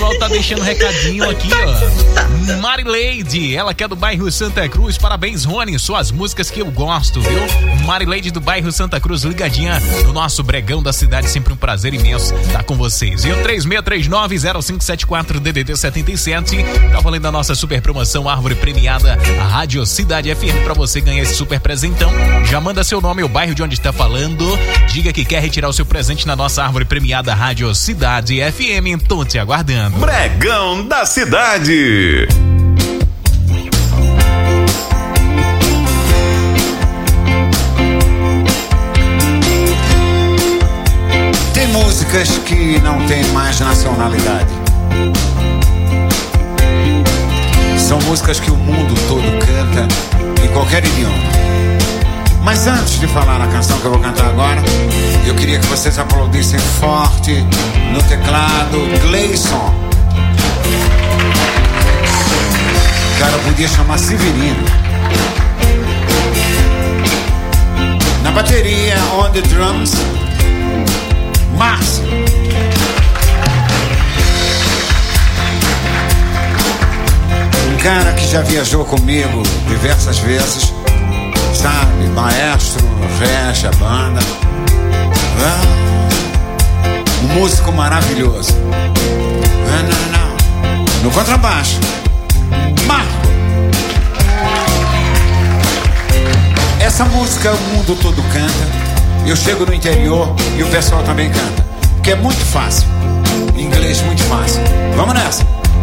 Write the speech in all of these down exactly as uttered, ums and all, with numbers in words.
pessoal tá deixando recadinho aqui, ó. Marileide, ela que é do bairro Santa Cruz. Parabéns, Rony, suas músicas que eu gosto, viu? Marileide do bairro Santa Cruz, ligadinha no nosso Bregão da cidade. Sempre um prazer imenso estar com vocês. E o três seis três nove zero cinco sete quatro D D D setenta e sete tá valendo a nossa super promoção Árvore Premiada, a Rádio Cidade F M, pra você ganhar esse super presentão. Já manda seu nome e o bairro de onde está falando. Diga que quer retirar o seu presente na nossa Árvore Premiada Rádio Cidade F M. Tô te aguardando. Bregão da Cidade. Tem músicas que não tem mais nacionalidade. São músicas que o mundo todo canta em qualquer idioma. Mas antes de falar na canção que eu vou cantar agora, eu queria que vocês aplaudissem forte no teclado Gleison. O cara podia chamar Severino. Na bateria, on the drums, Márcio. Um cara que já viajou comigo diversas vezes, sabe, maestro, fecha a banda. Ah, um músico maravilhoso. Ah, não, não. No contrabaixo, Marco. Essa música o mundo todo canta. Eu chego no interior e o pessoal também canta, porque é muito fácil. Em inglês, muito fácil. Vamos nessa.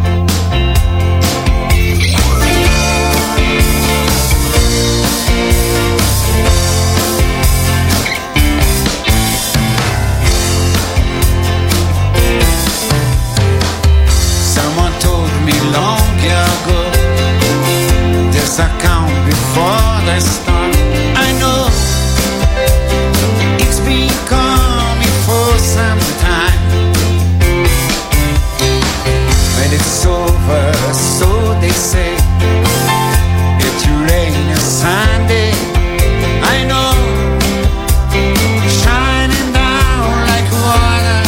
Someone told me long ago there's a calm before the storm. I know it's been coming for some time. When it's over, so they say, it will rain a Sunday. I know, shining down like water.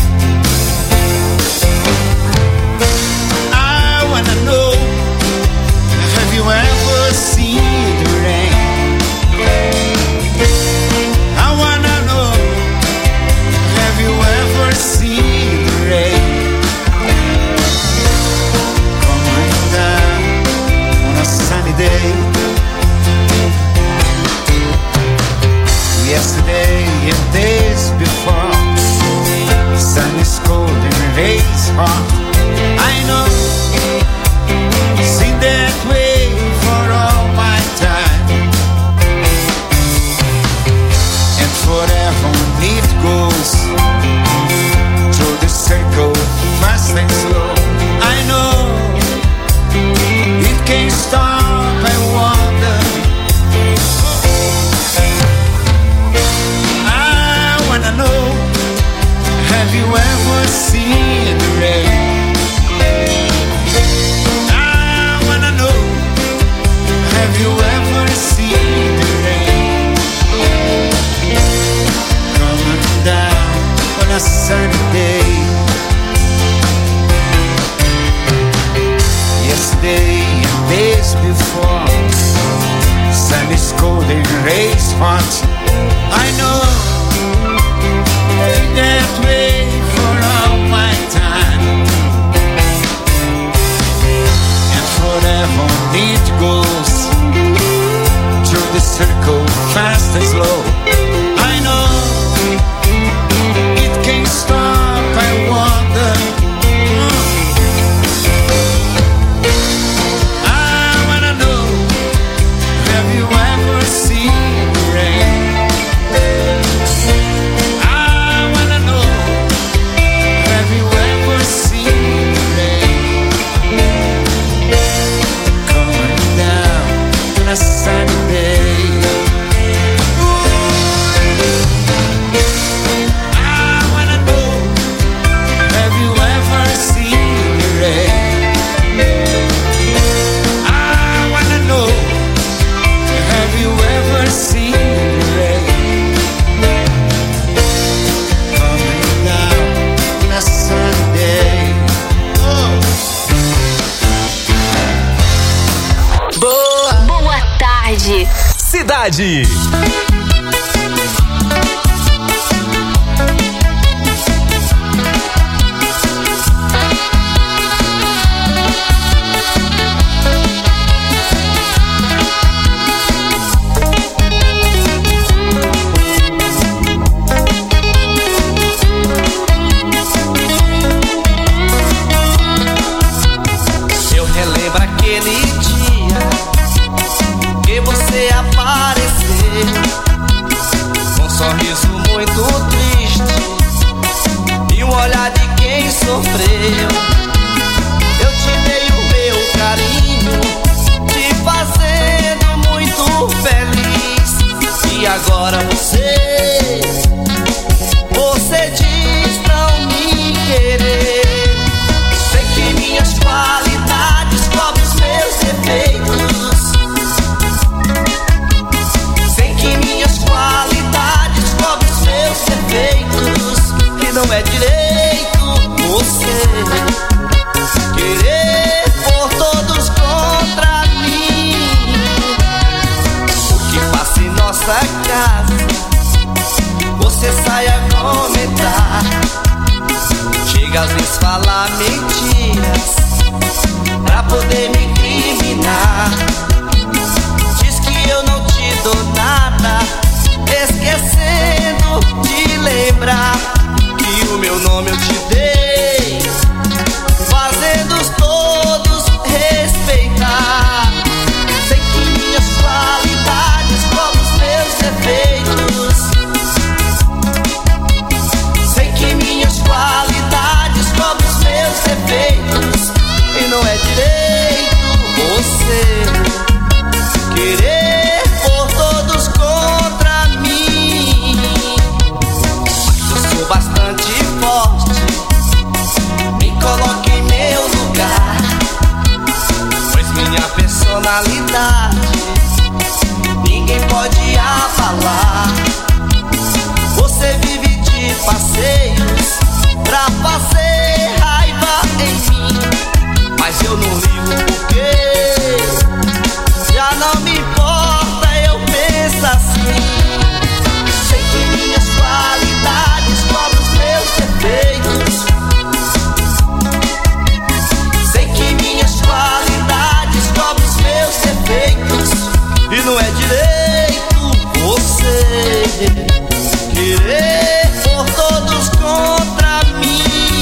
I wanna know, have you ever seen the rain? I wanna know, have you ever seen the rain coming down on a sunny day? Yesterday and days before, sun is cold and rays hot. I know, seen that way for all my time, and forever it goes through the circle, fast and slow. I know it can't stop. I wonder, I wanna know, have you ever seen the rain? I wanna know, have you ever seen the rain coming down on a sunny day? Yesterday and days before, sun is cold and rays hot. I know that way for all my time, and forever it goes through the circle, fast and slow. I know it can't stop. I wonder, I wanna know, have you ever seen the rain? I wanna know, have you ever seen the rain coming down on a sunny day? Ooh. cidade. Eu te dei o meu carinho, te fazendo muito feliz. E agora você, você diz não me querer. Sei que minhas qualidades cobrem os meus defeitos. Sei que minhas qualidades cobrem os meus defeitos. E não é direito você querer por todos contra mim. O que passa em nossa casa, você sai a comentar. Chega às vezes falar mentiras pra poder me incriminar. Diz que eu não te dou nada, esquecendo de lembrar que o meu nome eu te dei, fazendo-os todos respeitar. Sei que minhas qualidades cobrem os meus defeitos. Sei que minhas qualidades cobrem os meus defeitos. E não é direito você querer por todos contra mim. Eu sou bastante forte, me coloque em meu lugar, pois minha personalidade ninguém pode abalar. Você vive de passeios pra fazer raiva em mim, mas eu não ligo porque já não me importa, eu penso assim. Sei que minhas qualidades cobrem os meus defeitos. Sei que minhas qualidades cobrem os meus defeitos. E não é direito você querer por todos contra mim.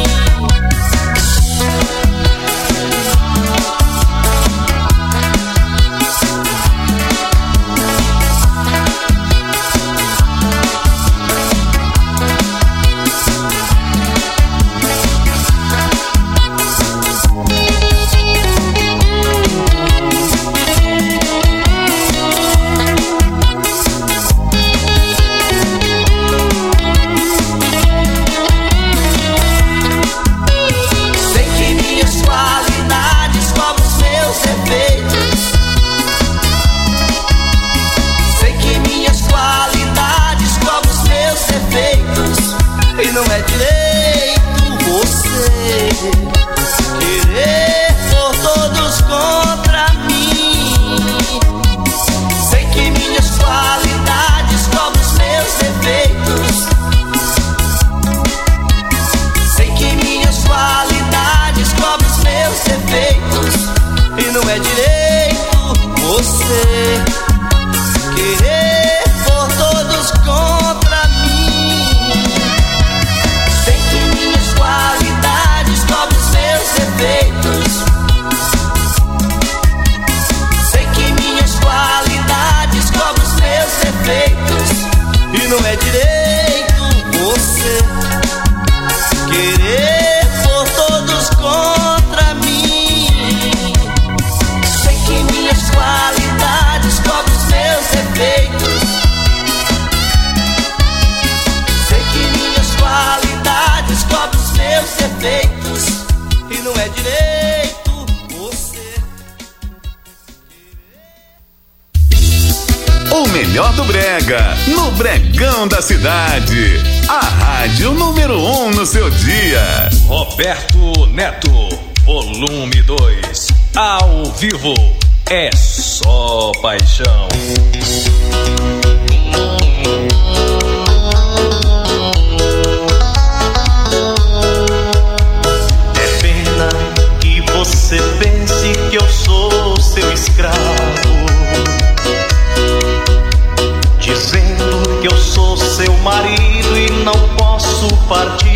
Sei que minhas qualidades cobrem os meus defeitos. Sei que minhas qualidades cobrem os meus defeitos. E não é direito você querer por todos contra mim. Sei que minhas qualidades cobrem os meus defeitos. Sei que minhas qualidades cobrem os meus defeitos. E não é direito você querer por todos contra mim. Sei que minhas qualidades cobrem os meus defeitos. Sei que minhas qualidades cobrem os meus defeitos. E não é direito você querer por todos contra mim. Sei que minhas qualidades cobrem os meus defeitos. Sei que minhas qualidades cobrem os meus defeitos. E não é direito você. O melhor do brega, no Bregão da Cidade. A rádio número um no seu dia. Roberto Neto, volume dois, ao vivo. é só paixão. É pena que você pense que eu sou seu escravo, dizendo que eu sou seu marido e não posso partir.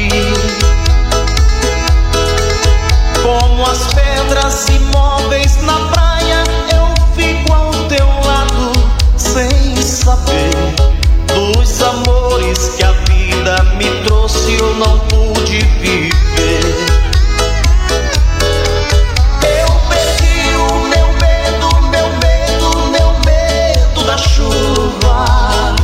Como as pedras imóveis na praia, eu fico ao teu lado, sem saber dos amores que a vida me trouxe, eu não pude viver. Eu perdi o meu medo, meu medo, meu medo da chuva,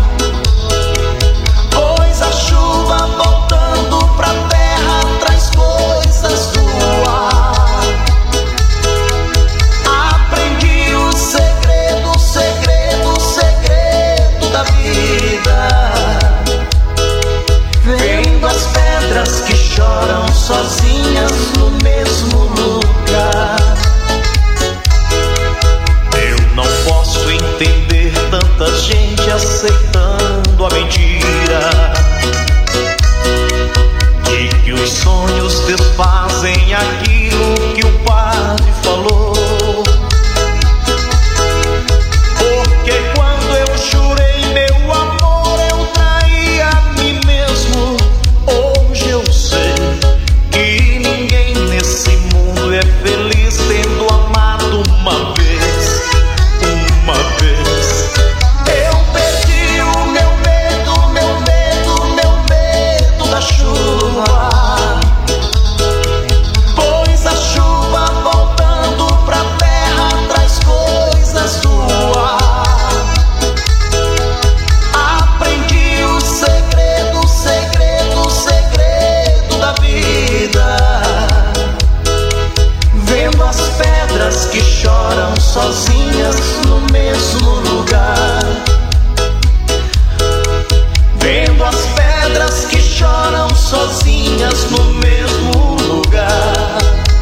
pois a chuva voltando pra terra traz coisas do ar. Aprendi o segredo, segredo, segredo da vida, vendo as pedras que choram sozinhas no mesmo lugar. Eu não posso entender tanta gente aceitando a mentira de que os sonhos desfazem aquilo que o padre falou. Porque quando eu jurei meu amor, eu traí a mim mesmo. Hoje eu sei que ninguém nesse mundo é feliz tendo amado uma vez, uma vez. Eu perdi o meu medo, meu medo, meu medo da chuva, pois a chuva voltando pra terra traz coisas do ar. Aprendi o segredo, segredo, segredo da vida, vendo as pedras que choram sozinhas no mesmo lugar. Vendo as pedras que choram sozinhas no mesmo lugar.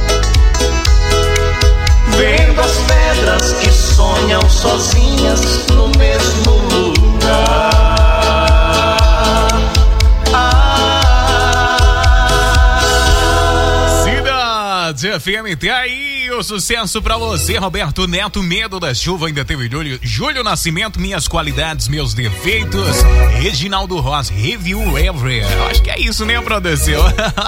Vendo as pedras que sonham sozinhas no mesmo lugar. Ah. Cidade F M, tem aí o sucesso pra você, Roberto Neto, Medo da Chuva. Ainda teve Júlio, Júlio Nascimento, Minhas Qualidades, Meus Defeitos. Reginaldo Ross, Review Every. Eu acho que é isso, né, produção?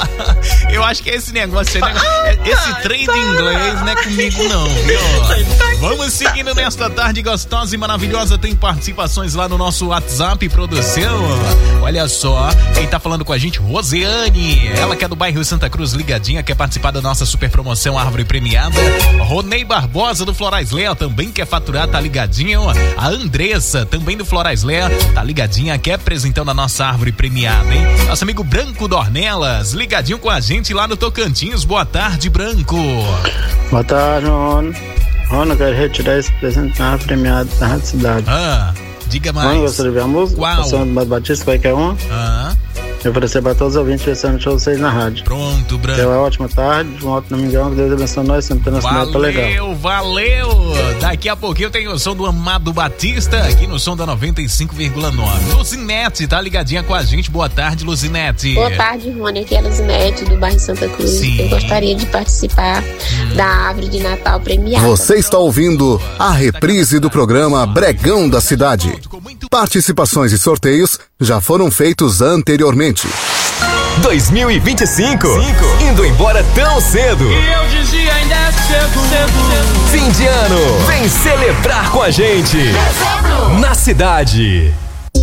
Eu acho que é esse negócio, esse, negócio, esse trem de inglês não é comigo não, viu? Vamos seguindo nesta tarde gostosa e maravilhosa. Tem participações lá no nosso WhatsApp, produção. Olha só, quem tá falando com a gente, Rosiane. Ela que é do bairro Santa Cruz, ligadinha, quer participar da nossa super promoção Árvore Premiada. Ronei Barbosa do Florais Léa também quer faturar, tá ligadinho. A Andressa, também do Florais Léa, tá ligadinha, quer presentão na nossa Árvore Premiada, hein? Nosso amigo Branco Dornelas, ligadinho com a gente lá no Tocantins. Boa tarde, Branco. Boa tarde, Rony. Rony, eu quero retirar esse presente na Árvore Premiada da Rádio Cidade. Ah, diga mais. Rony, você ouvir a música? Qual? Passando do Batista, qualquer um. Ah. Eu oferecer para todos os ouvintes pensando no show de vocês na rádio. Pronto, Branco. Tenha uma ótima tarde, um ótimo domingão, que Deus abençoe nós, sempre na cidade, tá legal. Valeu, valeu. Daqui a pouquinho tem o som do Amado Batista, aqui no som da noventa e cinco vírgula nove. Luzinete, tá ligadinha com a gente. Boa tarde, Luzinete. Boa tarde, Rony. Aqui é a Luzinete, do bairro Santa Cruz. Sim. Eu gostaria de participar hum. da Árvore de Natal Premiada. Você está ouvindo a reprise do programa Bregão da Cidade. Participações e sorteios já foram feitos anteriormente. dois mil e vinte e cinco, Cinco. Indo embora tão cedo. E eu dizia ainda é cedo, cedo. Fim de ano, vem celebrar com a gente. Dezembro. Na cidade.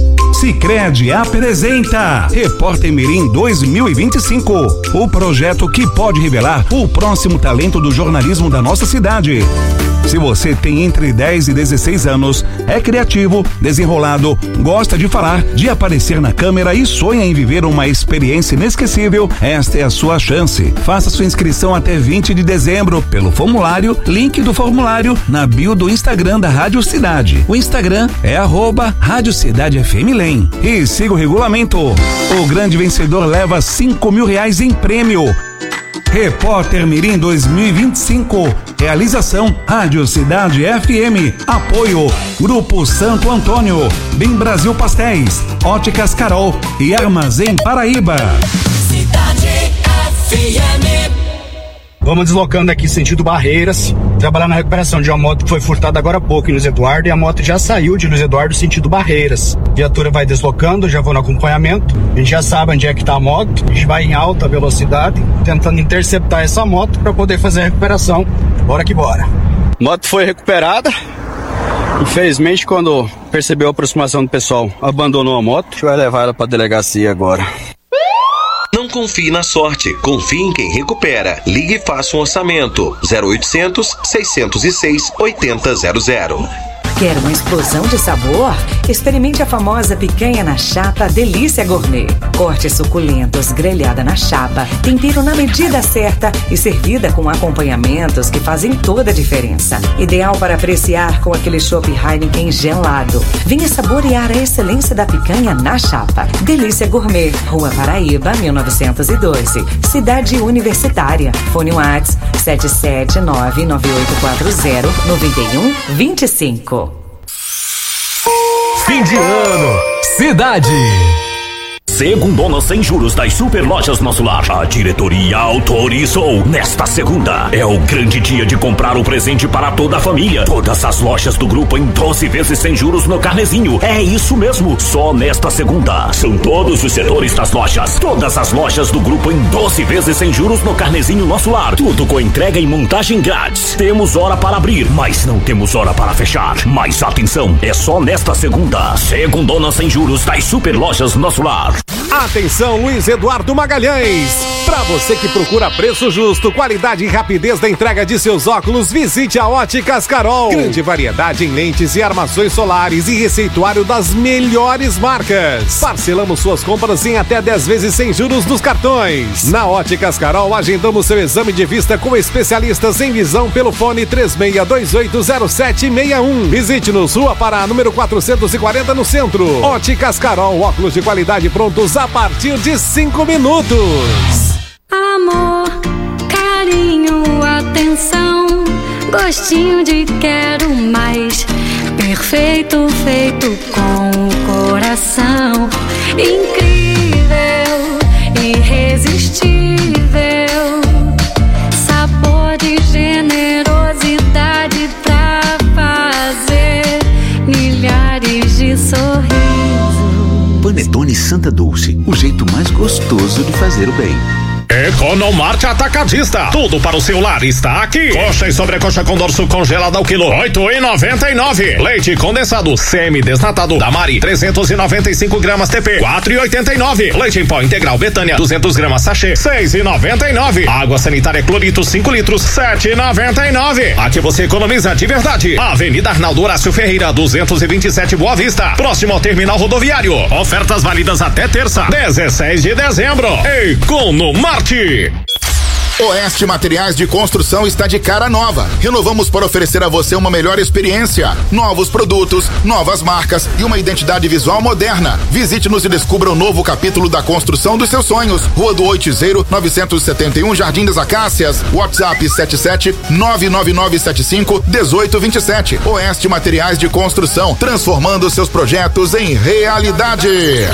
Sicredi apresenta Repórter Mirim dois mil e vinte e cinco, o projeto que pode revelar o próximo talento do jornalismo da nossa cidade. Se você tem entre dez e dezesseis anos, é criativo, desenrolado, gosta de falar, de aparecer na câmera e sonha em viver uma experiência inesquecível, esta é a sua chance. Faça sua inscrição até vinte de dezembro pelo formulário, link do formulário na bio do Instagram da Rádio Cidade. O Instagram é arroba Rádio Cidade F M Lem. E siga o regulamento. O grande vencedor leva cinco mil reais em prêmio. Repórter Mirim dois mil e vinte e cinco. Realização Rádio Cidade F M. Apoio Grupo Santo Antônio, Bem Brasil Pastéis, Óticas Carol e Armazém Paraíba. Cidade F M. Vamos deslocando aqui sentido Barreiras, trabalhar na recuperação de uma moto que foi furtada agora há pouco em Luiz Eduardo, e a moto já saiu de Luiz Eduardo sentido Barreiras. A viatura vai deslocando, já vou no acompanhamento, a gente já sabe onde é que está a moto, a gente vai em alta velocidade, tentando interceptar essa moto para poder fazer a recuperação. Bora que bora. Moto foi recuperada, infelizmente quando percebeu a aproximação do pessoal, abandonou a moto, a gente vai levar ela para a delegacia agora. Não confie na sorte, confie em quem recupera. Ligue e faça um orçamento. zero oitocentos, seiscentos e seis, oitenta zero zero. Quer uma explosão de sabor? Experimente a famosa picanha na chapa Delícia Gourmet. Cortes suculentos, grelhada na chapa, tempero na medida certa e servida com acompanhamentos que fazem toda a diferença. Ideal para apreciar com aquele chopp Heineken gelado. Venha saborear a excelência da picanha na chapa. Delícia Gourmet, Rua Paraíba, mil novecentos e doze. Cidade Universitária. Fone WhatsApp sete sete nove nove oito quatro zero nove um dois cinco. Fim de ano, Cidade. Segundona sem juros das super lojas Nosso Lar. A diretoria autorizou. Nesta segunda é o grande dia de comprar o presente para toda a família. Todas as lojas do grupo em doze vezes sem juros no carnezinho. É isso mesmo, só nesta segunda. São todos os setores das lojas. Todas as lojas do grupo em doze vezes sem juros no carnezinho Nosso Lar. Tudo com entrega e montagem grátis. Temos hora para abrir, mas não temos hora para fechar. Mas atenção, é só nesta segunda. Segundona sem juros das super lojas Nosso Lar. Atenção, Luiz Eduardo Magalhães! Para você que procura preço justo, qualidade e rapidez da entrega de seus óculos, visite a Óticas Carol. Grande variedade em lentes e armações solares e receituário das melhores marcas. Parcelamos suas compras em até dez vezes sem juros nos cartões. Na Óticas Carol, agendamos seu exame de vista com especialistas em visão pelo fone três seis dois oito zero sete seis um. Visite-nos, Rua Pará, número quatrocentos e quarenta, no centro. Óticas Carol, óculos de qualidade prontos a partir de cinco minutos. Amor, carinho, atenção, gostinho de quero mais. Perfeito, feito com o coração. Incrível, irresistível. Sabor de generosidade pra fazer milhares de sorrisos. Panetone Santa Dulce, o jeito mais gostoso de fazer o bem. Economarte Atacadista, tudo para o seu lar está aqui. Coxa e sobrecoxa com dorso congelado ao quilo, oito reais e noventa e nove centavos. Leite condensado semi-desnatado da Mari, trezentos e noventa e cinco gramas T P, quatro reais e oitenta e nove centavos. Leite em pó integral Betânia, duzentos gramas sachê, seis reais e noventa e nove centavos. Água sanitária Clorito cinco litros, sete reais e noventa e nove centavos. Aqui você economiza de verdade. Avenida Arnaldo Horácio Ferreira, duzentos e vinte e sete, Boa Vista, próximo ao terminal rodoviário. Ofertas válidas até terça, dezesseis de dezembro. Economarte. Oeste Materiais de Construção está de cara nova. Renovamos para oferecer a você uma melhor experiência. Novos produtos, novas marcas e uma identidade visual moderna. Visite-nos e descubra o novo capítulo da construção dos seus sonhos. Rua do Oitizeiro, novecentos e setenta e um, Jardim das Acácias. WhatsApp sete sete nove nove nove sete cinco um oito dois sete. Oeste Materiais de Construção, transformando seus projetos em realidade.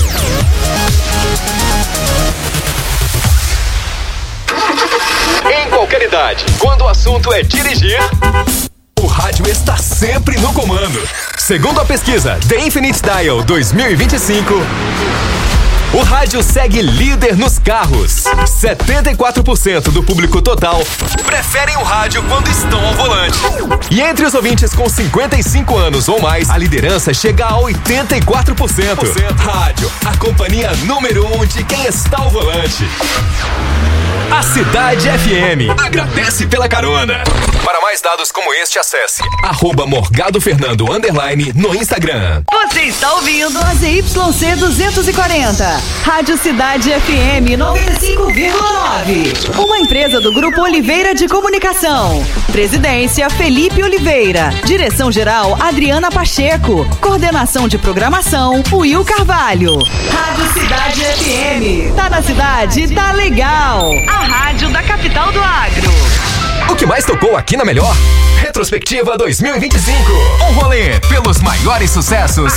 Em qualquer idade, quando o assunto é dirigir, o rádio está sempre no comando. Segundo a pesquisa The Infinite Dial dois mil e vinte e cinco, o rádio segue líder nos carros. setenta e quatro por cento do público total preferem o rádio quando estão ao volante. E entre os ouvintes com cinquenta e cinco anos ou mais, a liderança chega a oitenta e quatro por cento. Rádio, a companhia número um de quem está ao volante. A Cidade F M agradece pela carona. Para mais dados como este, acesse arroba Morgado Fernando underline no Instagram. Você está ouvindo a Z Y C duzentos e quarenta, Rádio Cidade F M noventa e cinco vírgula nove. Uma empresa do Grupo Oliveira de Comunicação. Presidência Felipe Oliveira. Direção-geral Adriana Pacheco. Coordenação de programação Will Carvalho. Rádio Cidade F M. Tá na cidade, tá legal. A rádio da capital do agro. O que mais tocou aqui na Melhor? Retrospectiva dois mil e vinte e cinco. Um rolê pelos maiores sucessos.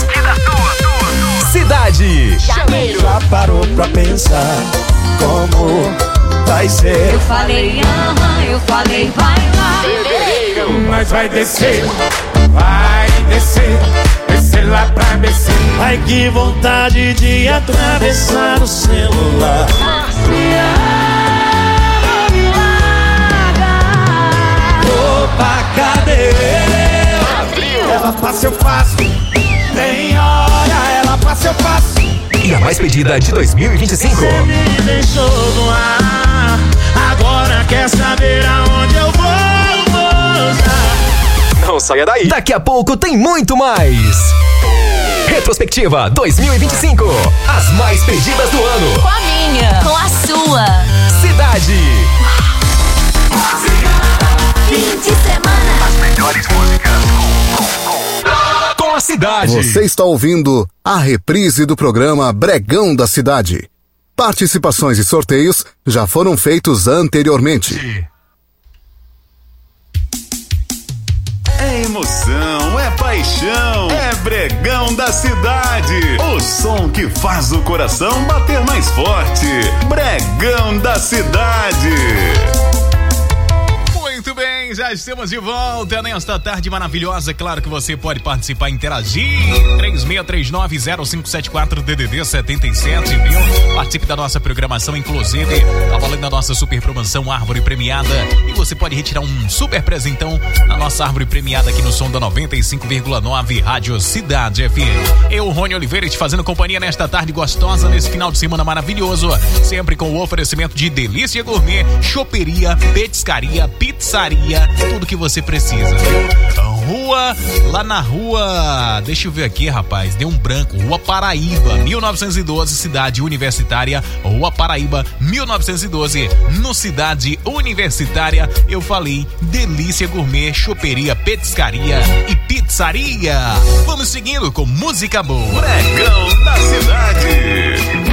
Cidade. Janeiro. Já parou pra pensar como vai ser? Eu falei ama, eu falei vai lá. Fevereiro. Mas vai descer, vai descer, descer lá pra descer. Ai, que vontade de atravessar o celular. Opa, cadê? Abril. Ela passa, eu faço. Tem hora, ela passa, eu faço. E a mais pedida de dois mil e vinte e cinco. Você me deixou no ar. Agora quer saber aonde eu vou, vou já. Não saia daí. Daqui a pouco tem muito mais. Retrospectiva dois mil e vinte e cinco. As mais pedidas do ano. Com a minha. Com a sua. Cidade. Fim de semana. As melhores músicas com a cidade. Você está ouvindo a reprise do programa Bregão da Cidade. Participações e sorteios já foram feitos anteriormente. É emoção, é paixão, é Bregão da Cidade. O som que faz o coração bater mais forte. Bregão da Cidade. Muito bem, já estamos de volta nesta tarde maravilhosa. Claro que você pode participar e interagir. três seis três nove zero cinco sete quatro D D D setenta e sete, viu? Participe da nossa programação, inclusive tá valendo a nossa super promoção Árvore Premiada. E você pode retirar um super presentão na nossa Árvore Premiada aqui no som da noventa e cinco vírgula nove Rádio Cidade F M. Eu, Rony Oliveira, te fazendo companhia nesta tarde gostosa, nesse final de semana maravilhoso. Sempre com o oferecimento de Delícia Gourmet, choperia, petiscaria, pizzaria, tudo que você precisa, viu? Rua, lá na rua, deixa eu ver aqui, rapaz, deu um branco, Rua Paraíba, mil novecentos e doze, Cidade Universitária, Rua Paraíba, mil novecentos e doze, no Cidade Universitária. Eu falei Delícia Gourmet, choperia, petiscaria e pizzaria. Vamos seguindo com música boa. Bregão da Cidade.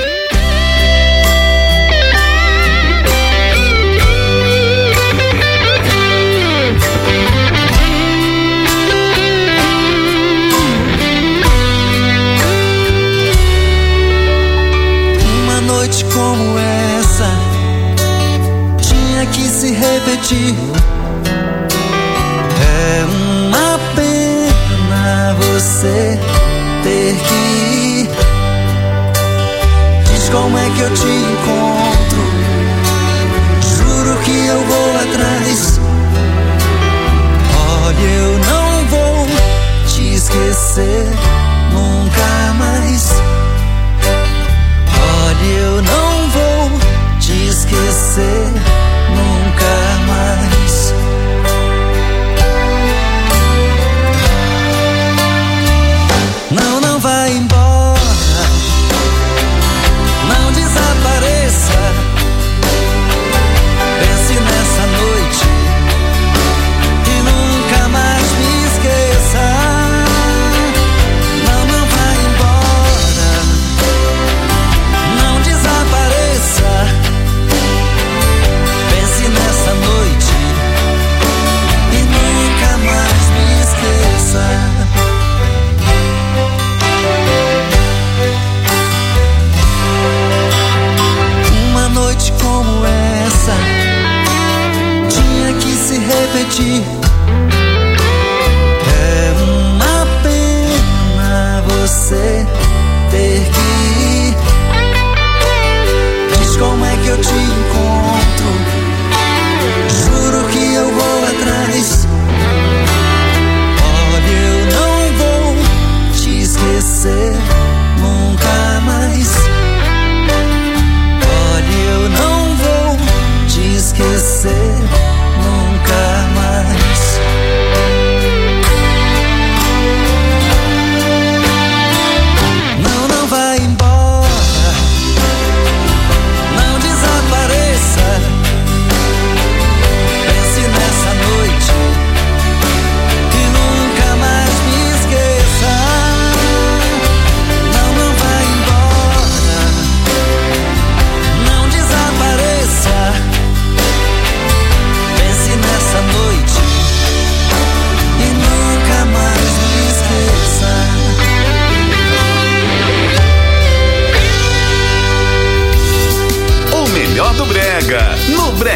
Noite como essa tinha que se repetir. É uma pena você ter que ir. Diz como é que eu te encontro. Juro que eu vou atrás. Olha, eu não vou te esquecer nunca mais. Eu não vou te esquecer nunca mais. Não, não vai embora. Não desapareça. Pense nessa noite e nunca mais me esqueça. Pense nessa noite e nunca mais me esqueça. Uma noite como essa tinha que se repetir. É uma pena você ter que ir. Como é que eu te encontro? Juro que eu vou atrás. Olha, eu não vou te esquecer nunca mais. Olha, eu não vou te esquecer nunca mais.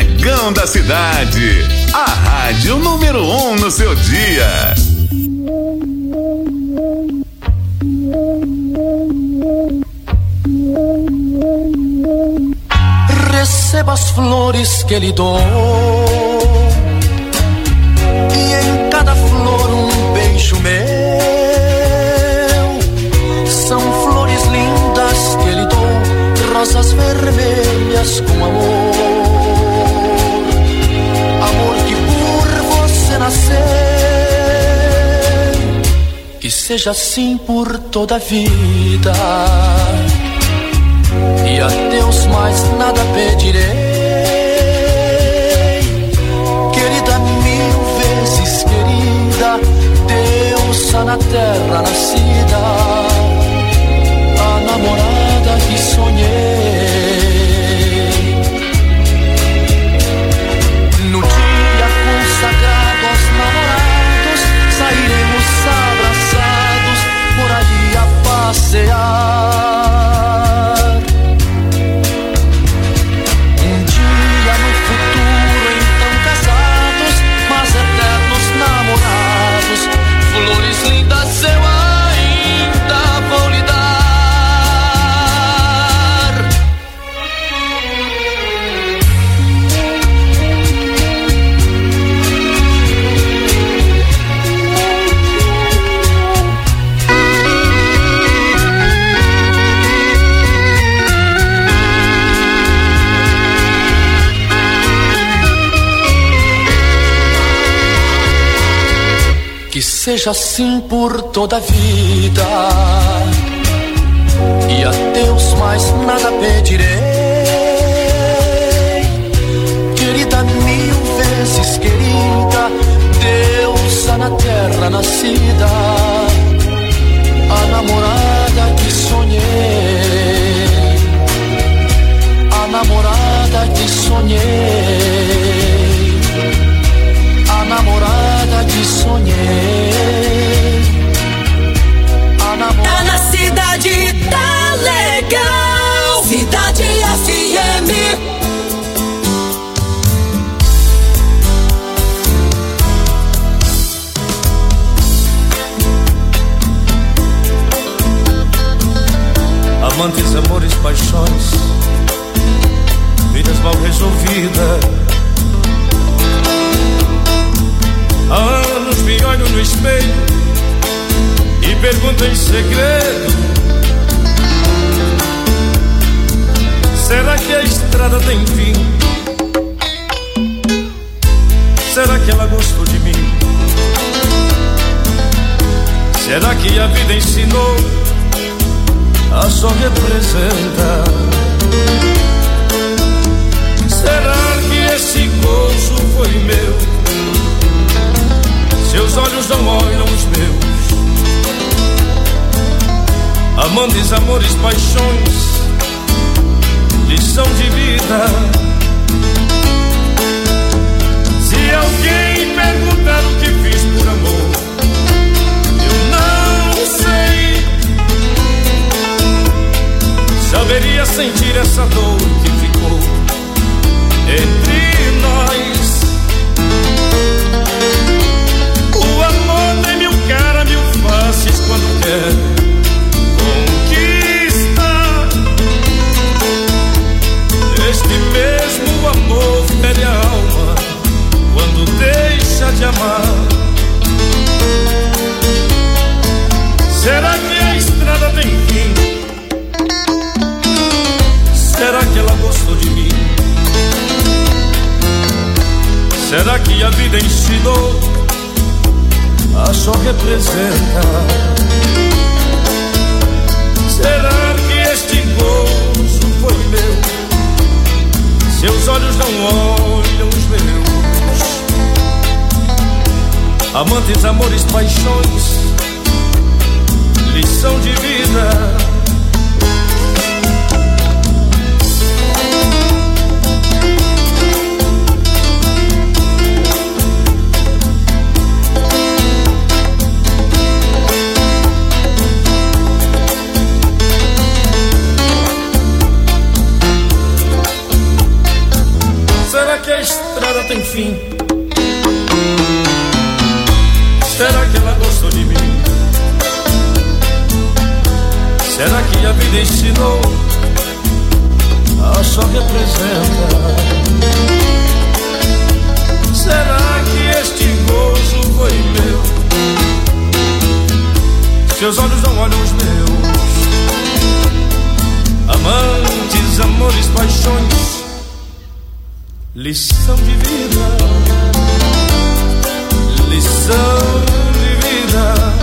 Bregão da Cidade, a rádio número um no seu dia. Receba as flores que lhe dou, e em cada flor um beijo meu. São flores lindas que lhe dou, rosas vermelhas com amor. Amor que por você nasceu, que seja assim por toda a vida. E a Deus mais nada pedirei, querida, mil vezes querida, deusa na terra nascida, a namorada que sonhei. No dia consagrado aos namorados, sairemos abraçados por aí a passear. Flores lindas eu ainda vou lhe dar. Que seja assim por toda a vida, e a Deus mais nada pedirei, querida, mil vezes querida, deusa na terra nascida, a namorada que sonhei, a namorada que sonhei, a namorada que sonhei, a namorada. Tá na cidade, tá legal. Cidade F M. Amantes, amores, paixões, vidas mal resolvidas. Há anos me olho no espelho e pergunto em segredo: será que a estrada tem fim? Será que ela gostou de mim? Será que a vida ensinou a só representar? Será que esse gozo foi meu? Seus olhos não olham os meus. Amantes, amores, paixões, lição de vida. Se alguém perguntar o que fiz por amor, eu não sei. Saberia sentir essa dor que ficou entre nós. O amor tem mil caras, mil faces quando quer conquistar. Este mesmo amor fere a alma quando deixa de amar. Será que a estrada tem fim? Será que ela gostou de mim? Será que a vida ensinou a só representar? Será que este gozo foi meu? Seus olhos não olham os meus. Amantes, amores, paixões, lição de vida. Será que a estrada tem fim. Será que ela gostou de mim? Será que a vida ensinou a só representa? Será que este gozo foi meu? Seus olhos não olham os meus. Amantes, amores, paixões, lição de vida, lição de vida.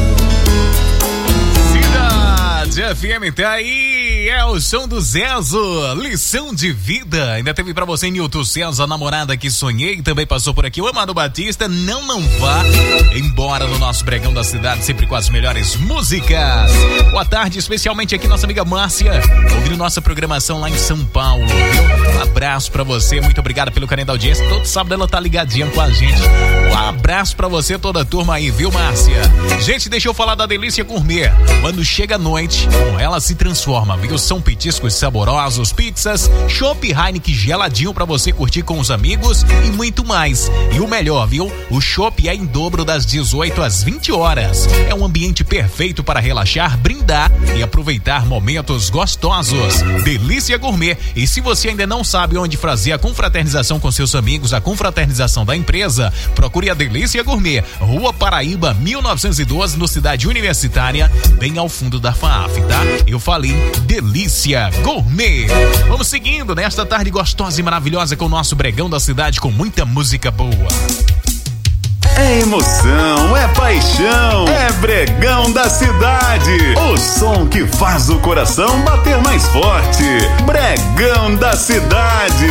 Cidade F M tá aí, é o som do Zezo, lição de vida. Ainda teve pra você Nilton César, namorada que sonhei, também passou por aqui o Amado Batista. Não, não vá embora no nosso Bregão da Cidade, sempre com as melhores músicas. Boa tarde, especialmente aqui nossa amiga Márcia, ouvindo nossa programação lá em São Paulo, viu? Um abraço pra você, muito obrigado pelo carinho da audiência. Todo sábado ela tá ligadinha com a gente. Um abraço pra você, toda a turma aí, viu, Márcia? Gente, deixa eu falar da Delícia Gourmet. Quando chega a noite, com ela se transforma, viu? São petiscos saborosos, pizzas, chopp Heineken geladinho pra você curtir com os amigos e muito mais. E o melhor, viu? O chopp é em dobro das dezoito às vinte horas. É um ambiente perfeito para relaxar, brindar e aproveitar momentos gostosos. Delícia Gourmet. E se você ainda não sabe onde fazer a confraternização com seus amigos, a confraternização da empresa, procure a Delícia Gourmet, Rua Paraíba, mil novecentos e doze, no Cidade Universitária, bem ao fundo da F A A F, tá? Eu falei Delícia Gourmet. Vamos seguindo nesta tarde gostosa e maravilhosa com o nosso Bregão da Cidade, com muita música boa. É emoção, é paixão, é Bregão da Cidade. O som que faz o coração bater mais forte. Bregão da Cidade.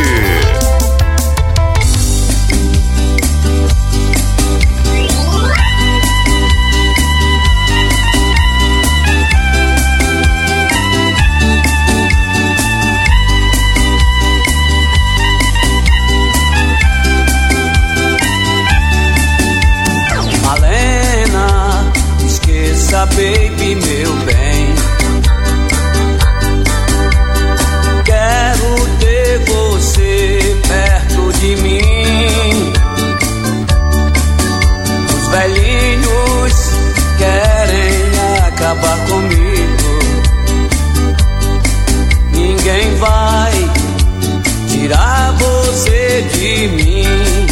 Baby, meu bem, quero ter você perto de mim. Os velhinhos querem acabar comigo. Ninguém vai tirar você de mim.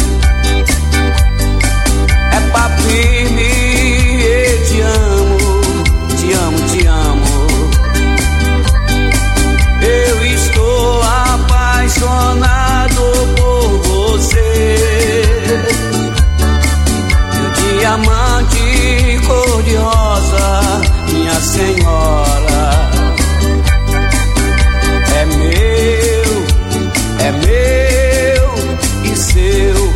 É papo firme, eu te amo. Te amo, te amo. Eu estou apaixonado por você. Meu diamante cor-de-rosa, minha senhora. É meu, é meu e seu.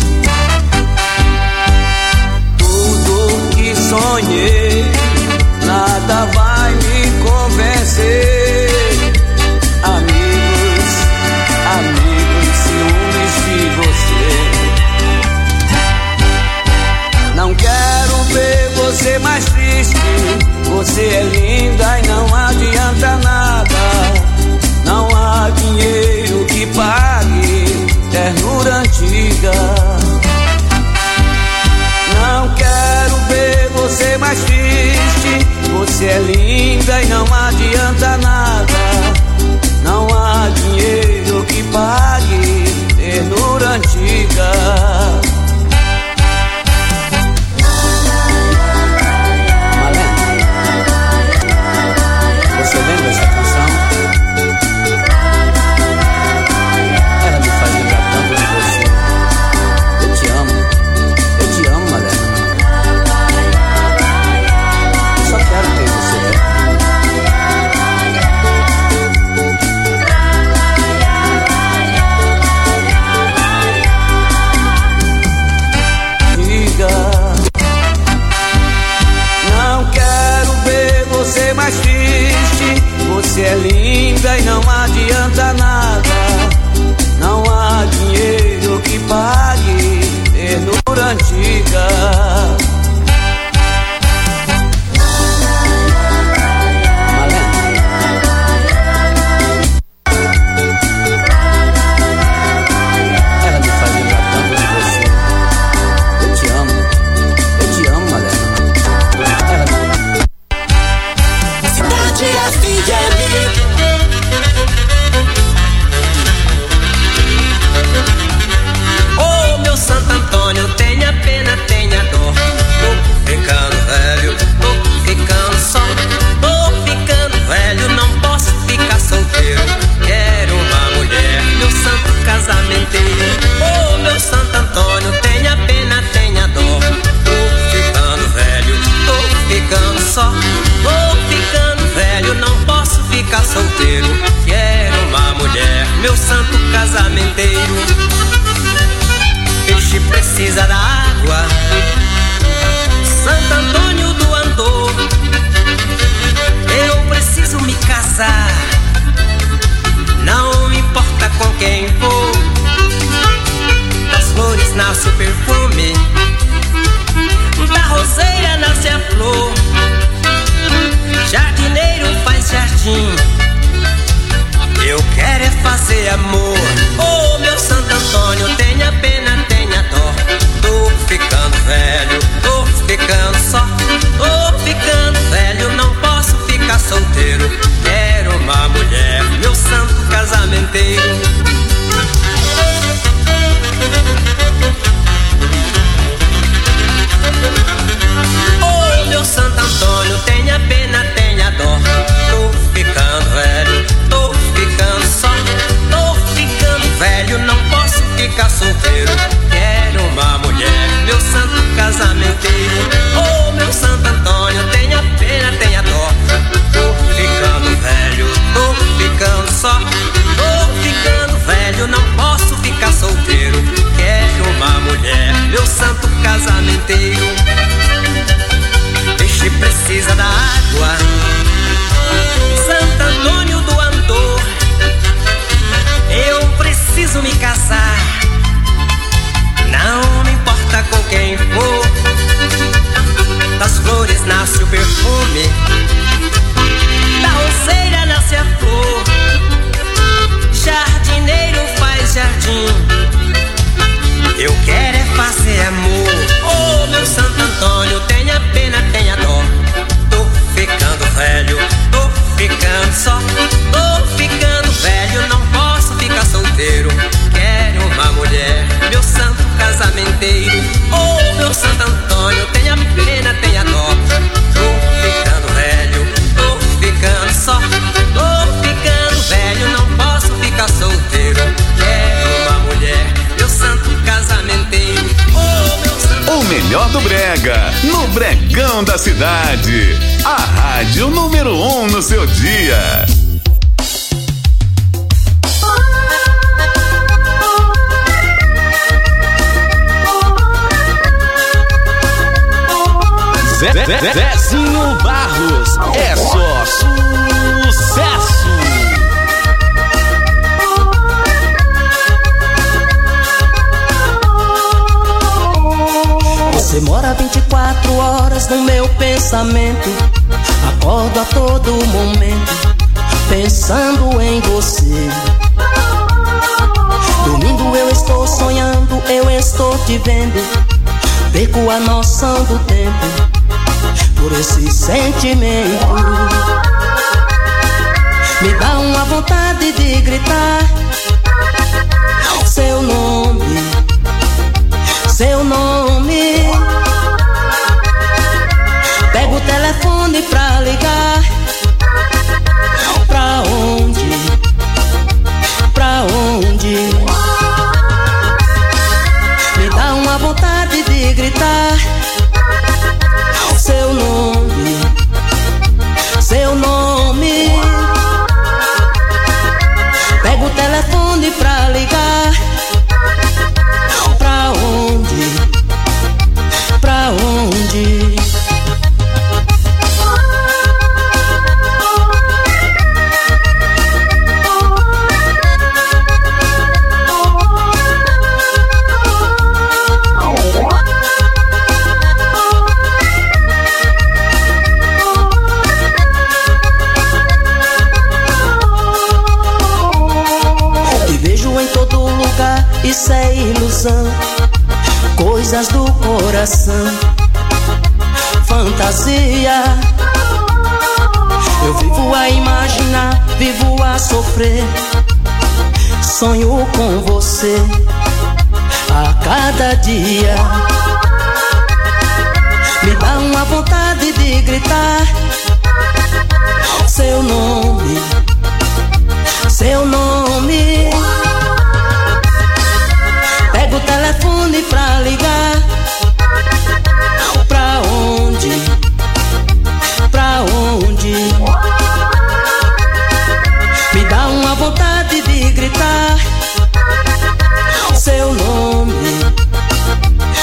Tudo que sonhei, nada vai me convencer. Amigos, amigos, ciúmes de você. Não quero ver você mais triste. Você é linda e não adianta nada. Não há dinheiro que pague ternura antiga. Não quero ver você mais triste. Você é linda e não adianta nada. Não há dinheiro que pague ternura antiga. Malena, você lembra dessa canção? Ela me faz lembrar tanto de você. Eu te amo, eu te amo, Malena. Só quero ter você perto. precisa da água. Santo Antônio do Andor, eu preciso me casar. Não importa com quem for, das flores nasce o perfume, da roseira nasce a flor. Jardineiro faz jardim, eu quero é fazer amor. Oh, meu Santo Antônio, tenha pena, tenha dó. Tô ficando velho, tô ficando só. Tô ficando velho, não posso ficar solteiro. Quero uma mulher, meu santo casamenteiro. Oh, meu Santo Antônio, tenha pena, tenha dó. Tô ficando velho, tô ficando só. Tô ficando velho, não posso ficar solteiro. Quero uma mulher, meu santo casamenteiro. Oh, meu Santo Antônio, tenha pena, tenha dó. Tô ficando velho, tô ficando só. Tô ficando velho, não posso ficar solteiro. Quero uma mulher, meu santo casamenteiro. Peixe precisa da água. Santo Antônio do Andor, eu preciso me casar. Não me importa com quem for, das flores nasce o perfume, da roseira nasce a flor. Jardineiro faz jardim, eu quero é fazer amor. Oh, meu Santo Antônio, tenha pena, tenha dó. Tô ficando velho, tô ficando só. Tô ficando velho, não posso ficar solteiro. Quero uma mulher, meu santo casamenteiro. Oh, meu Santo Antônio, tenha pena, tenha dó. Tô ficando velho, tô ficando só. Tô ficando velho, não posso ficar solteiro. Quero uma mulher, meu santo casamenteiro. Oh, meu santo... O melhor do brega, no Bregão da Cidade. A rádio número um no seu dia. Zé, Zé, Zezinho Barros, é só sucesso. Você mora vinte e quatro horas no meu pensamento. Acordo a todo momento pensando em você. Dormindo eu estou sonhando, eu estou te vendo. Perco a noção do tempo por esse sentimento. Me dá uma vontade de gritar seu nome, seu nome. Pego o telefone pra ligar. Pra onde? Pra onde? Me dá uma vontade de gritar seu nome, seu nome. Pego o telefone pra ligar. Pra onde? Pra onde? Isso é ilusão, coisas do coração, fantasia. Eu vivo a imaginar, vivo a sofrer. Sonho com você a cada dia. Me dá uma vontade de gritar seu nome, seu nome. Pego o telefone pra ligar. Pra onde? Pra onde? Me dá uma vontade de gritar seu nome,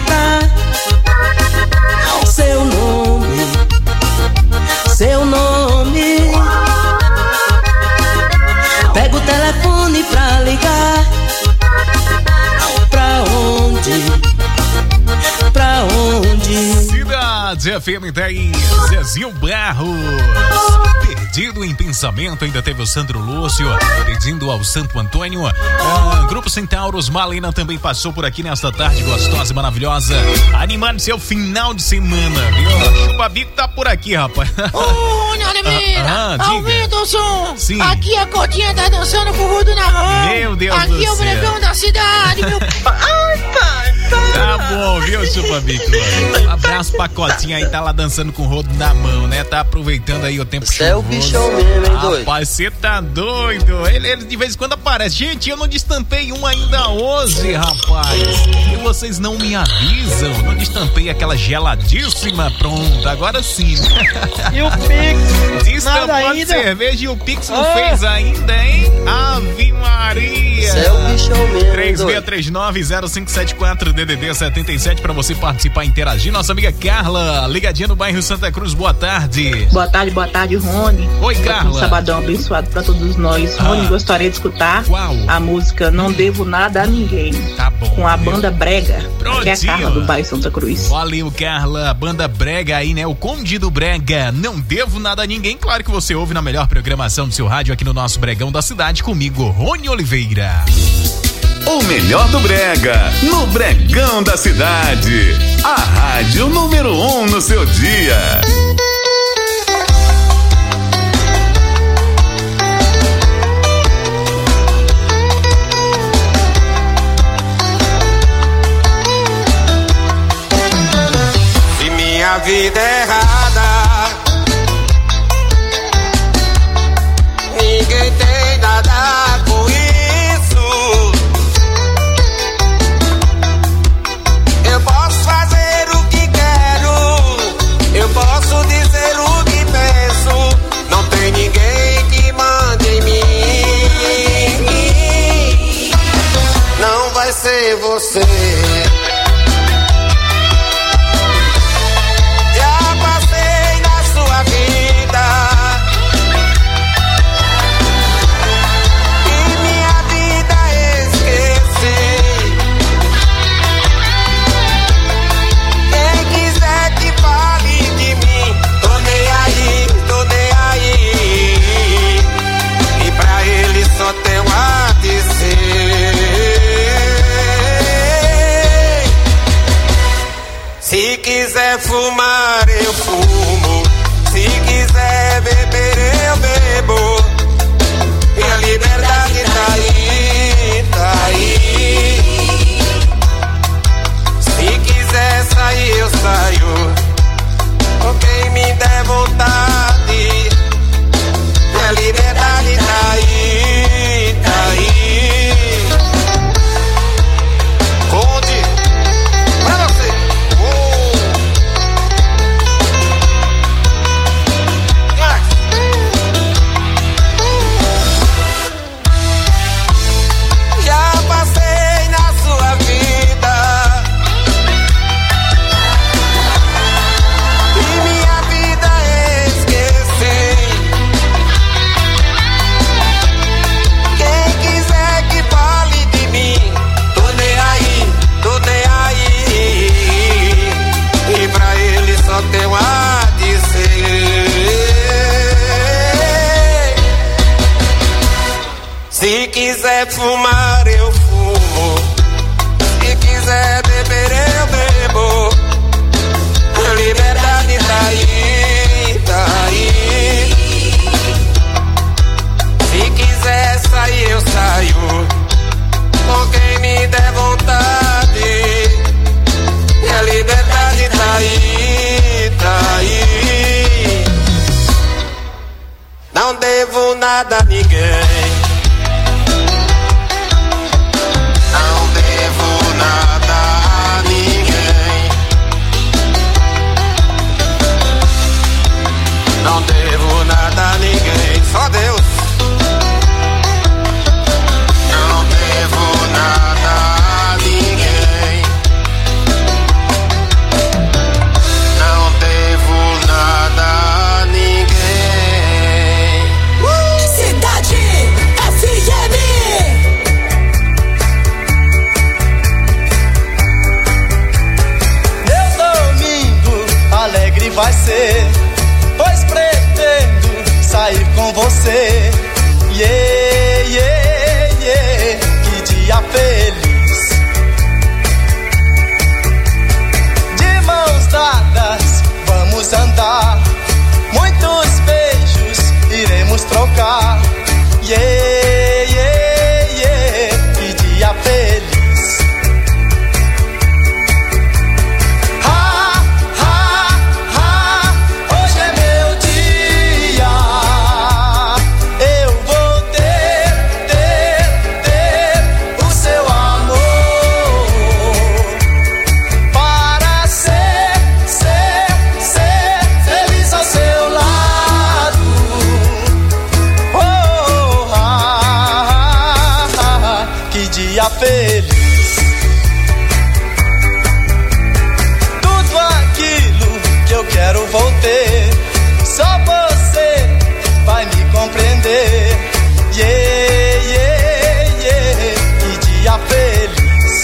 digitar seu nome, seu nome. Pega o telefone pra ligar. Pra onde? Pra onde? Cidade F M dez, Zezinho Barros. Perdido em pensamento, ainda teve o Sandro Lúcio pedindo ao Santo Antônio. Ah, Grupo Centauros, Malena também passou por aqui nesta tarde gostosa e maravilhosa, animando seu final de semana, viu? Chupa Bico tá por aqui, rapaz. Ô, Nelemira, ah, ah, aumenta o som. Sim. Aqui a Cotinha tá dançando com o rodo na mão. Meu Deus aqui do é o céu. Bregão da cidade, meu pai. Ai, pai. Tá bom, viu, Chupa Bico? Um abraço pra Cotinha aí, tá lá dançando com o rodo na mão, né? Tá aproveitando aí o tempo chuvoso. É o bichão mesmo, hein, doido? Rapaz, você tá doido. Ele, ele de vez em quando aparece. Gente, eu não destampei um ainda hoje, rapaz. E vocês não me avisam. Não destampei aquela geladíssima. Pronto, agora sim. E o Pix? Destampou a cerveja e o Pix não ah. fez ainda, hein? Ave Maria. Você é o bichão mesmo, três seis três nove zero cinco sete quatro D D D setenta e sete pra você participar e interagir. Nossa amiga Carla, ligadinha no bairro Santa Cruz, boa tarde. Boa tarde, boa tarde, Rony. Oi, Carla. Um sabadão abençoado pra todos nós. Ah. Rony, gostaria de escutar Qual? a música Não Devo Nada a Ninguém. Tá bom. Com a banda Brega, Prontinho. que é a Carla do bairro Santa Cruz. Valeu, Carla. Banda Brega aí, né? O Conde do Brega. Não devo nada a ninguém. Claro que você ouve na melhor programação do seu rádio aqui no nosso Bregão da Cidade, comigo, Rony Oliveira. O melhor do Brega, no Bregão da Cidade. A rádio número um no seu dia. Se minha vida é errada, ninguém tem nada com isso. Eu posso fazer o que quero, eu posso dizer o que penso. Não tem ninguém que mande em mim. Não vai ser você. Já passei na sua vida e minha vida esqueci. Quem quiser que fale de mim, tô nem aí, tô nem aí. E pra ele só tem um a dizer. Se quiser fumar, eu fumo. Se quiser beber, eu bebo. E a liberdade tá aí, tá aí. Se quiser sair, eu saio. Com quem me der vontade. E a liberdade tá aí, tá aí. Conde, pra você. Já passei na sua vida e minha vida esqueci. Quem quiser que fale de mim, tô nem aí, tô nem aí. E pra ele só tem um a dizer. Se quiser fumar, eu fumo. Se quiser beber, eu bebo. A liberdade tá aí, tá aí. Se quiser sair, eu saio. Com quem me der vontade. E a liberdade tá aí, tá aí. Não devo nada a ninguém. aquilo que eu quero vou ter. Só você vai me compreender. Yeah, yeah, yeah. Que dia feliz.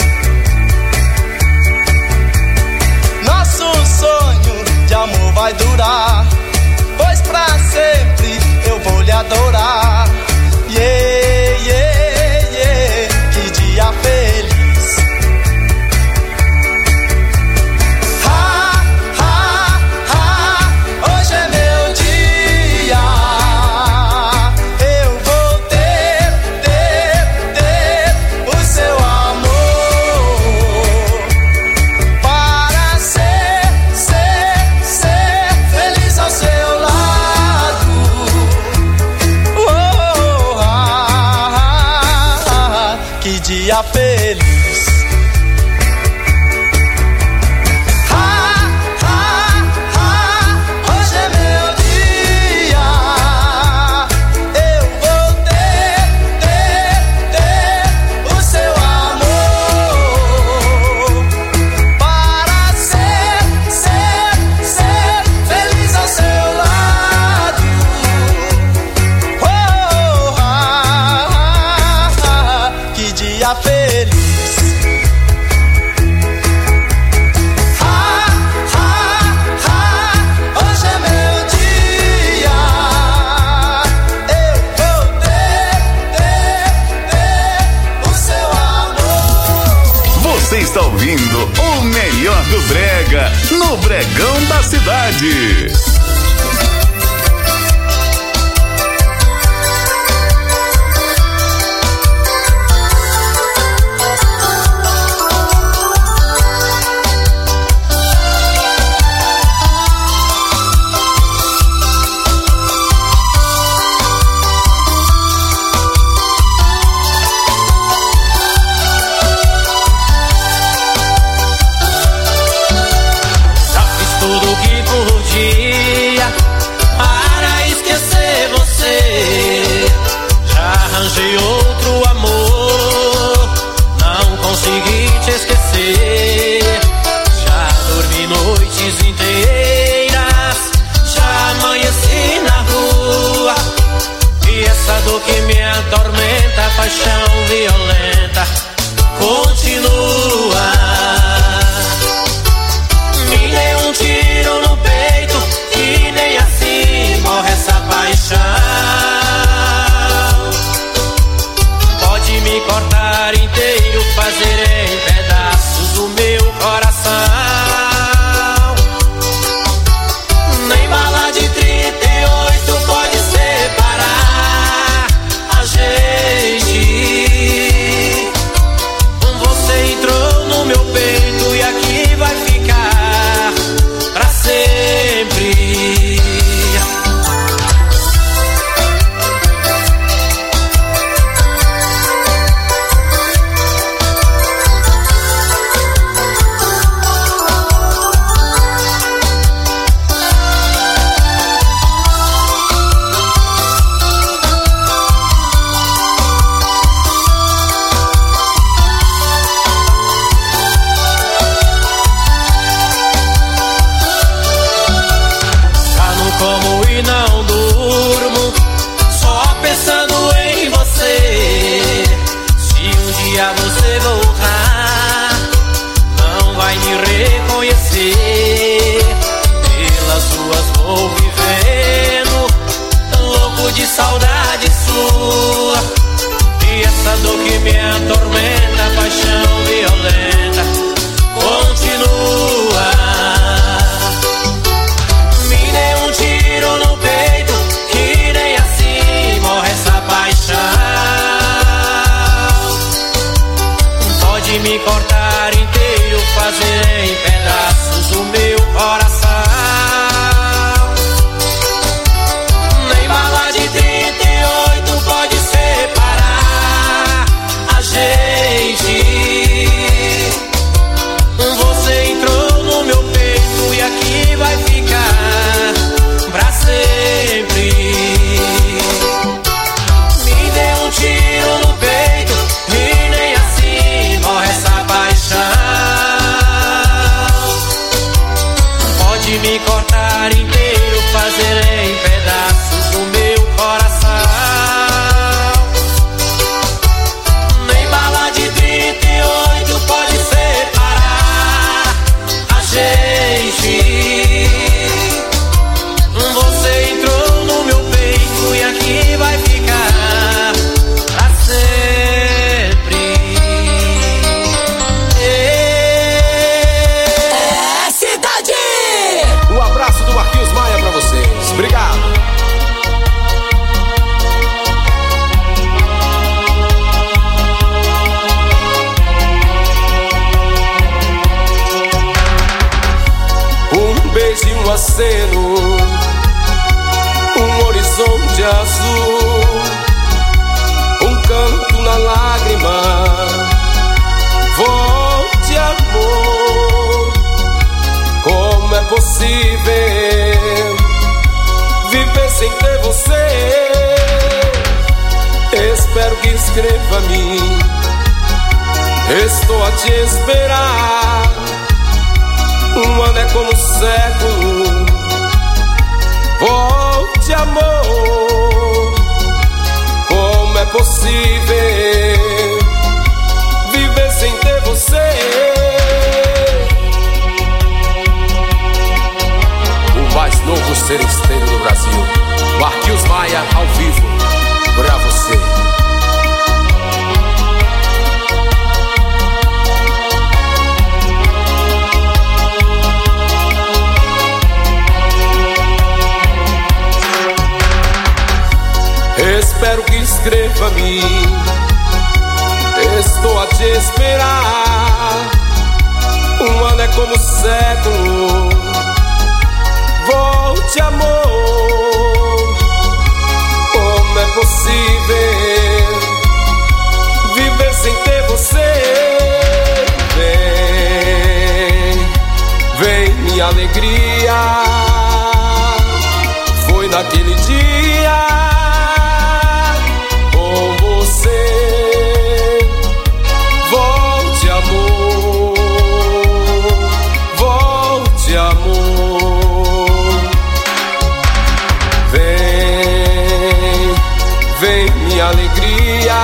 Nosso sonho de amor vai durar, pois pra sempre eu vou lhe adorar. Yeah, yeah, yeah. Que dia feliz. Ha, ha, ha. Hoje é meu dia. Eu vou ter, ter, ter o seu amor para ser, ser, ser feliz ao seu lado. Oh, ah, ah, ah. Que dia feliz. Você está ouvindo o melhor do brega no Bregão da Cidade. Para esquecer você, já arranjei outro amor, não consegui te esquecer. Já dormi noites inteiras, já amanheci na rua, e essa dor que me atormenta, paixão violenta, continua. Me deu um tiro no peito, e nem assim morre essa paixão. Pode me cortar inteiro, fazer em pedaços o meu coração. Nem bala de trinta e oito pode separar a gente. Você entrou no meu peito e aqui vai ficar pra sempre. Pelas ruas vou vivendo, louco de saudade sua, e essa dor que me atormenta, paixão violenta, continua. Me dê um tiro no peito, que nem assim morre essa paixão. Pode me cortar inteiro, fazer em pedaços o meu coração. Nem bala de trinta e oito pode separar a gente. Você entrou no meu peito e aqui vai ficar pra sempre. Me dê um tiro no peito e nem assim morre essa paixão. no aceno, um horizonte azul, um canto na lágrima. Volte, amor, como é possível viver sem ter você? Espero que escreva a mim, estou a te esperar. Um ano é como um século. Volte, amor, como é possível viver sem ter você? O mais novo seresteiro do Brasil, Marquinhos Maia, ao vivo, pra você. Espero que escreva a mim, estou a te esperar. Um ano é como um século. Volte, amor, como é possível viver sem ter você? Vem, vem minha alegria. Foi naquele dia com você. Volte, amor, volte, amor. Vem, vem minha alegria.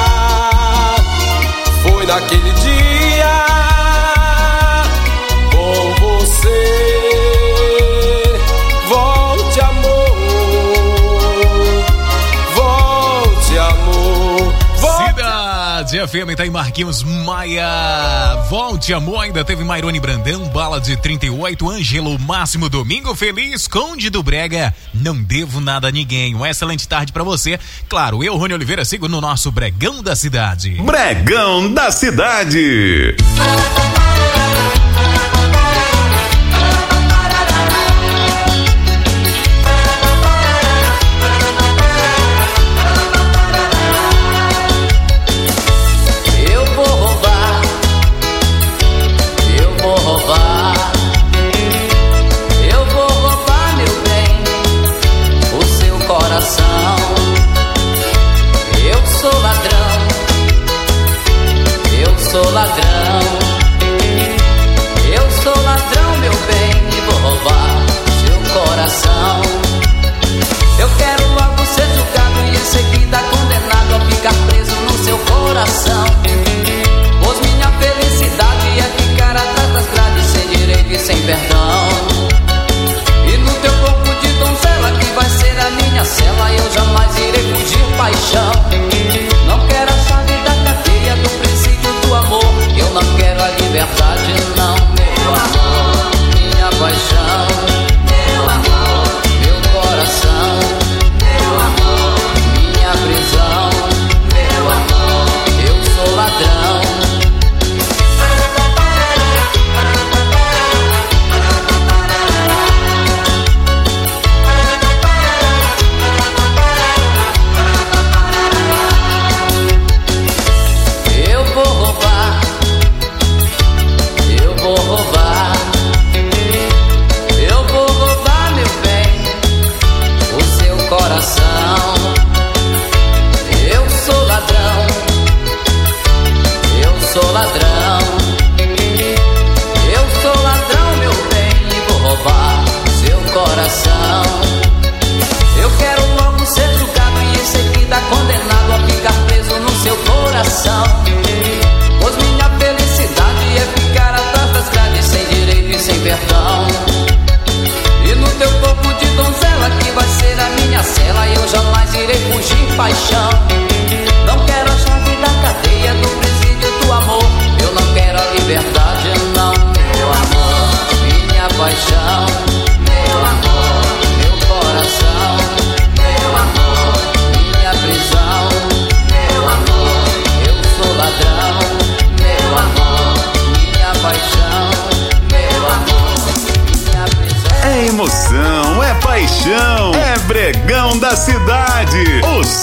Foi naquele dia com você. Volte, amor, volte, amor. Cidade F M, tá em Marquinhos Maia. Volte, amor. Ainda teve Mairone Brandão, Bala de trinta e oito, Ângelo Máximo, Domingo Feliz, Conde do Brega, Não Devo Nada a Ninguém. Uma excelente tarde pra você. Claro, eu, Rony Oliveira, sigo no nosso Bregão da Cidade. Bregão da Cidade. Sou ladrão, eu sou ladrão, meu bem, e vou roubar seu coração. Eu quero logo ser julgado e em seguida condenado a ficar preso no seu coração. Pois minha felicidade é ficar atrás das grades sem direito e sem perdão. E no teu corpo de donzela que vai ser a minha cela, eu jamais irei fugir, paixão. Não quero a chave da cadeia do princípio do amor, eu não quero a liberdade não, meu amor. Minha voz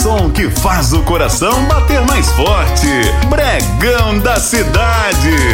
som que faz o coração bater mais forte. Bregão da Cidade.